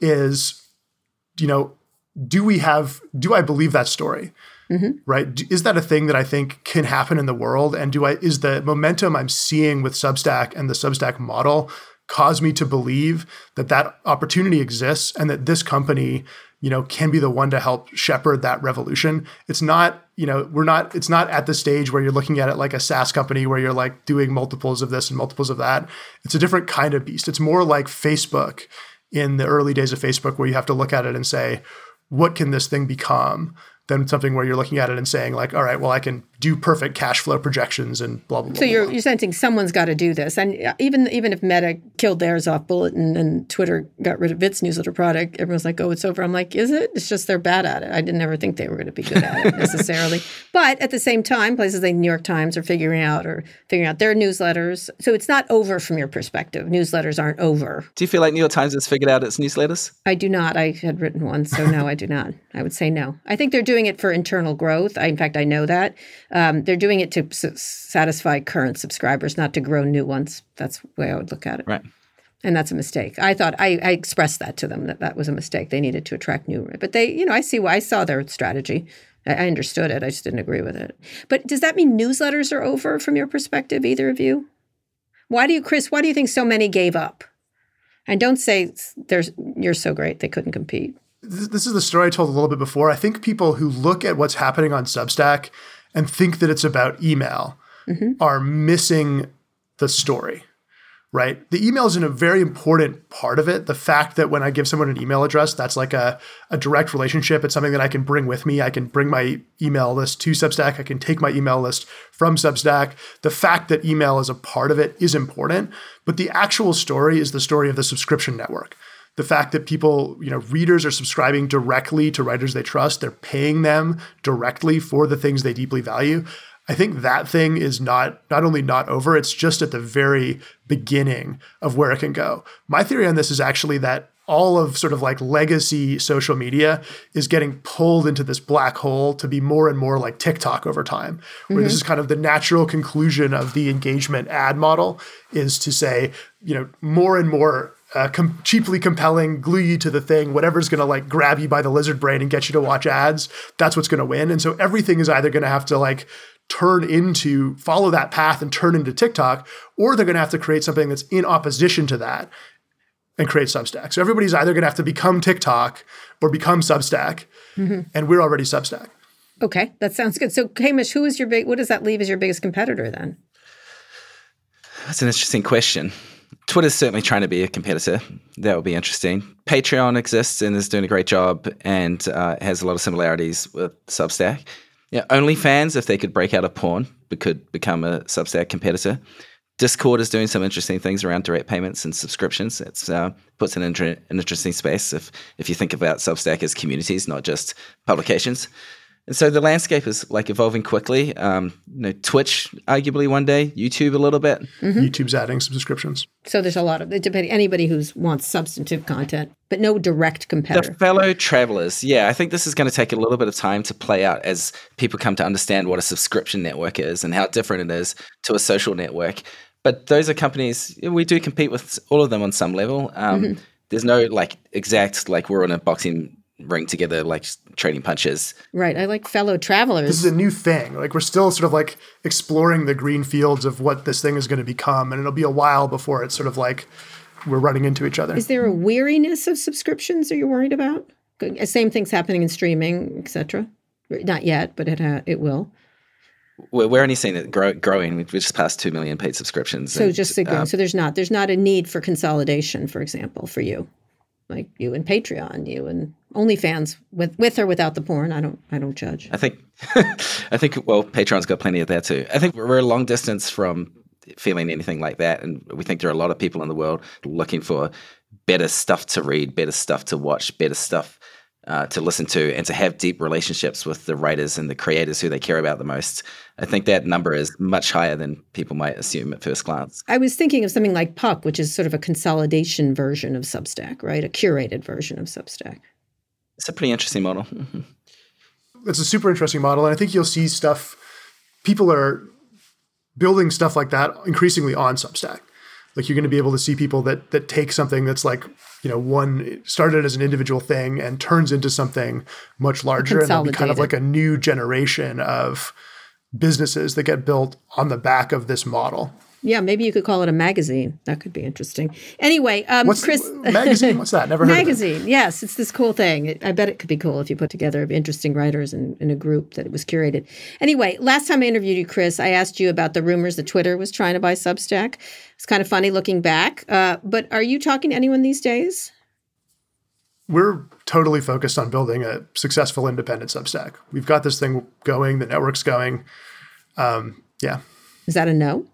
is, you know, do we have, do I believe that story? Mm-hmm. Right. Is that a thing that I think can happen in the world? And do I, is the momentum I'm seeing with Substack and the Substack model cause me to believe that that opportunity exists and that this company, you know, can be the one to help shepherd that revolution? It's not, you know, we're not, it's not at the stage where you're looking at it like a SaaS company where you're like doing multiples of this and multiples of that. It's a different kind of beast. It's more like Facebook in the early days of Facebook, where you have to look at it and say, what can this thing become? Than something where you're looking at it and saying like, all right, well, I can do perfect cash flow projections and blah, blah, blah. So you're blah. you're sensing someone's got to do this. And even even if Meta killed theirs off Bulletin and Twitter got rid of its newsletter product, everyone's like, oh, it's over. I'm like, is it? It's just they're bad at it. I didn't ever think they were going to be good at it necessarily. But at the same time, places like New York Times are figuring out or figuring out their newsletters. So it's not over from your perspective. Newsletters aren't over. Do you feel like New York Times has figured out its newsletters? I do not. I had written one, so no, I do not. I would say no. I think they're doing it for internal growth. I, in fact, I know that. Um, they're doing it to s- satisfy current subscribers, not to grow new ones. That's the way I would look at it. Right. And that's a mistake. I thought, I, I expressed that to them, that that was a mistake. They needed to attract new. But they, you know, I see why. I saw their strategy. I, I understood it. I just didn't agree with it. But does that mean newsletters are over from your perspective, either of you? Why do you, Chris, why do you think so many gave up? And don't say there's you're so great they couldn't compete. This is the story I told a little bit before. I think people who look at what's happening on Substack and think that it's about email mm-hmm. are missing the story, right? The email is a very important part of it. The fact that when I give someone an email address, that's like a, a direct relationship. It's something that I can bring with me. I can bring my email list to Substack. I can take my email list from Substack. The fact that email is a part of it is important, but the actual story is the story of the subscription network. The fact that people, you know, readers are subscribing directly to writers they trust, they're paying them directly for the things they deeply value. I think that thing is not, not only not over, it's just at the very beginning of where it can go. My theory on this is actually that all of sort of like legacy social media is getting pulled into this black hole to be more and more like TikTok over time, where mm-hmm. this is kind of the natural conclusion of the engagement ad model is to say, you know, more and more Uh, com- cheaply compelling, glue you to the thing, whatever's going to like grab you by the lizard brain and get you to watch ads, that's what's going to win. And so everything is either going to have to like turn into, follow that path and turn into TikTok, or they're going to have to create something that's in opposition to that and create Substack. So everybody's either going to have to become TikTok or become Substack, mm-hmm. and we're already Substack. Okay, that sounds good. So Hamish, who is your big, what does that leave as your biggest competitor then? That's an interesting question. Twitter's certainly trying to be a competitor. That would be interesting. Patreon exists and is doing a great job and uh, has a lot of similarities with Substack. Yeah, OnlyFans, if they could break out of porn, could become a Substack competitor. Discord is doing some interesting things around direct payments and subscriptions. It's uh, puts in an, inter- an interesting space if if you think about Substack as communities, not just publications. And so the landscape is like evolving quickly. Um, you know, Twitch, arguably one day, YouTube a little bit. Mm-hmm. YouTube's adding subscriptions. So there's a lot of depending anybody who wants substantive content, but no direct competitor. The fellow travelers, yeah, I think this is going to take a little bit of time to play out as people come to understand what a subscription network is and how different it is to a social network. But those are companies, we do compete with all of them on some level. Um, mm-hmm. There's no like exact, like we're in a boxing ring together, like trading punches. Right. I like fellow travelers. This is a new thing. Like we're still sort of like exploring the green fields of what this thing is going to become. And it'll be a while before it's sort of like we're running into each other. Is there a weariness of subscriptions are you worried about? Same thing's happening in streaming, et cetera. Not yet, but it uh, it will. We're, we're only seeing it grow, growing. We've just passed two million paid subscriptions. So and, just uh, so there's not there's not a need for consolidation, for example, for you, like you and Patreon, you and OnlyFans, with with or without the porn. I don't I don't judge. I think I think well, Patreon's got plenty of that too. I think we're a long distance from feeling anything like that, and we think there are a lot of people in the world looking for better stuff to read, better stuff to watch, better stuff uh, to listen to, and to have deep relationships with the writers and the creators who they care about the most. I think that number is much higher than people might assume at first glance. I was thinking of something like Puck, which is sort of a consolidation version of Substack, right? A curated version of Substack. It's a pretty interesting model. It's a super interesting model. And I think you'll see stuff, people are building stuff like that increasingly on Substack. Like you're going to be able to see people that that take something that's like, you know, one started as an individual thing and turns into something much larger. And there'll be kind of like a new generation of businesses that get built on the back of this model. Yeah, maybe you could call it a magazine. That could be interesting. Anyway, um, What's Chris, magazine? What's that? Never heard magazine. of it. Yes, it's this cool thing. I bet it could be cool if you put together interesting writers in, in a group that it was curated. Anyway, last time I interviewed you, Chris, I asked you about the rumors that Twitter was trying to buy Substack. It's kind of funny looking back. Uh, but are you talking to anyone these days? We're totally focused on building a successful independent Substack. We've got this thing going. The network's going. Um, yeah. Is that a no?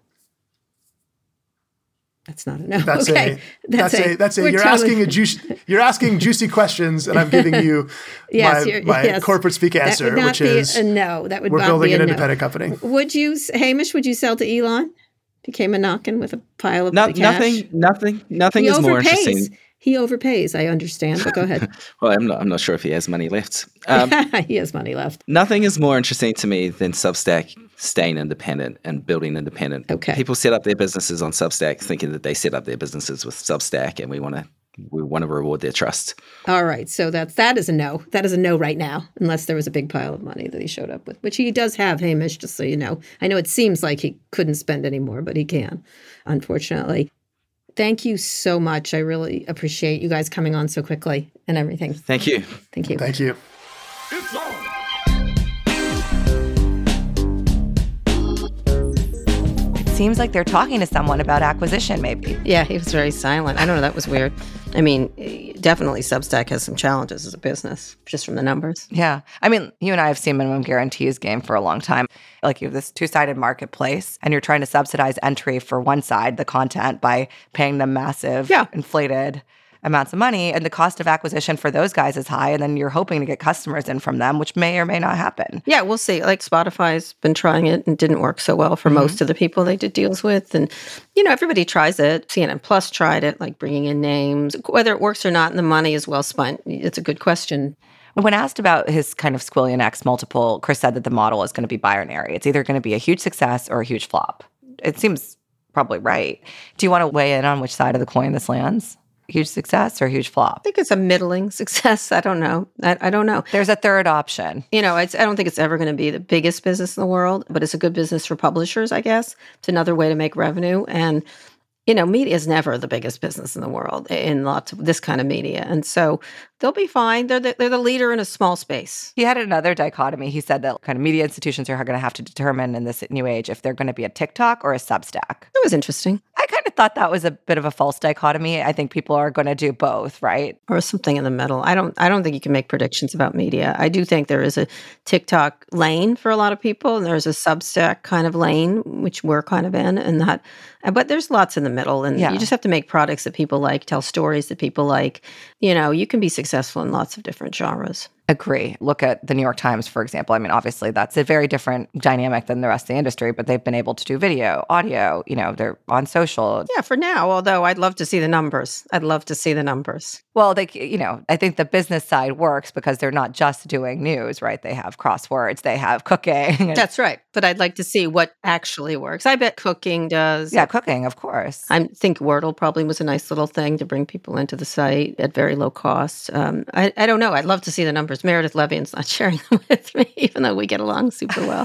That's not a no. That's okay. a, that's, that's a, a that's a, you're totally... asking a juicy, you're asking juicy questions and I'm giving you yes, my, my yes. corporate speak answer, that would not which be is a no. That would we're not building be a an no. independent company. Would you, Hamish, would you sell to Elon? If he came a knocking with a pile of no, cash? Nothing, nothing, nothing he is overpays. more interesting. He overpays, I understand, but go ahead. Well, I'm not, I'm not sure if he has money left. Um, he has money left. Nothing is more interesting to me than Substack staying independent and building independent. Okay. People set up their businesses on Substack thinking that they set up their businesses with Substack, and we want to we want to reward their trust. All right. So that's, that is a no. That is a no right now, unless there was a big pile of money that he showed up with, which he does have, Hamish, just so you know. I know it seems like he couldn't spend any more, but he can, unfortunately. Thank you so much. I really appreciate you guys coming on so quickly and everything. Thank you. Thank you. Thank you. It's on. It seems like they're talking to someone about acquisition, maybe. Yeah, he was very silent. I don't know. That was weird. I mean, definitely Substack has some challenges as a business, just from the numbers. Yeah. I mean, you and I have seen minimum guarantees game for a long time. Like you have this two-sided marketplace, and you're trying to subsidize entry for one side, the content, by paying them massive, yeah. inflated amounts of money. And the cost of acquisition for those guys is high. And then you're hoping to get customers in from them, which may or may not happen. Yeah, we'll see. Like Spotify's been trying it and didn't work so well for mm-hmm. most of the people they did deals with. And, you know, everybody tries it. C N N Plus tried it, like bringing in names. Whether it works or not and the money is well spent, it's a good question. When asked about his kind of Squillion X multiple, Chris said that the model is going to be binary. It's either going to be a huge success or a huge flop. It seems probably right. Do you want to weigh in on which side of the coin this lands? Huge success or huge flop? I think it's a middling success. I don't know. I, I don't know. There's a third option. You know, it's, I don't think it's ever going to be the biggest business in the world, but it's a good business for publishers, I guess. It's another way to make revenue. And, you know, media is never the biggest business in the world in lots of this kind of media. And so they'll be fine. They're the, they're the leader in a small space. He had another dichotomy. He said that kind of media institutions are going to have to determine in this new age if they're going to be a TikTok or a Substack. That was interesting. I kind of thought that was a bit of a false dichotomy. I think people are going to do both, right? Or something in the middle. I don't I don't think you can make predictions about media. I do think there is a TikTok lane for a lot of people, and there's a Substack kind of lane, which we're kind of in, and that but there's lots in the middle, and yeah. you just have to make products that people like, tell stories that people like. You know, you can be successful in lots of different genres. Agree. Look at the New York Times, for example. I mean, obviously, that's a very different dynamic than the rest of the industry, but they've been able to do video, audio, you know, they're on social. Yeah, for now, although I'd love to see the numbers. I'd love to see the numbers. Well, they, you know, I think the business side works because they're not just doing news, right? They have crosswords, they have cooking. That's right. But I'd like to see what actually works. I bet cooking does. Yeah, cooking, of course. I think Wordle probably was a nice little thing to bring people into the site at very low cost. Um, I, I don't know. I'd love to see the numbers. Meredith Levian's not sharing them with me, even though we get along super well.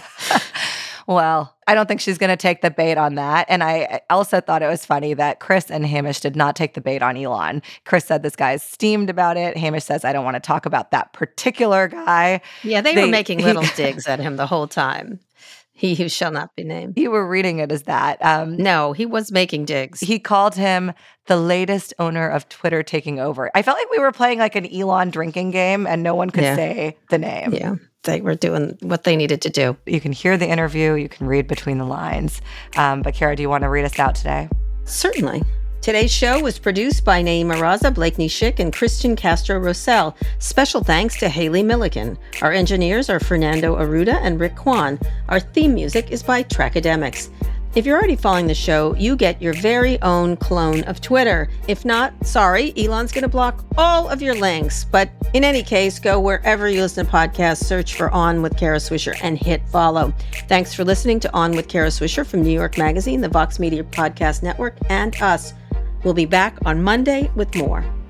Well, I don't think she's going to take the bait on that. And I also thought it was funny that Chris and Hamish did not take the bait on Elon. Chris said this guy's steamed about it. Hamish says, I don't want to talk about that particular guy. Yeah, they, they were making little he, digs at him the whole time. He who shall not be named. You were reading it as that. Um, no, he was making digs. He called him the latest owner of Twitter taking over. I felt like we were playing like an Elon drinking game and no one could yeah. say the name. Yeah, they were doing what they needed to do. You can hear the interview. You can read between the lines. Um, but Kara, do you want to read us out today? Certainly. Today's show was produced by Naima Raza, Blakeney Schick, and Christian Castro-Rosell. Special thanks to Haley Milliken. Our engineers are Fernando Arruda and Rick Kwan. Our theme music is by Trackademics. If you're already following the show, you get your very own clone of Twitter. If not, sorry, Elon's going to block all of your links. But in any case, go wherever you listen to podcasts, search for On with Kara Swisher, and hit follow. Thanks for listening to On with Kara Swisher from New York Magazine, the Vox Media Podcast Network, and us. We'll be back on Monday with more.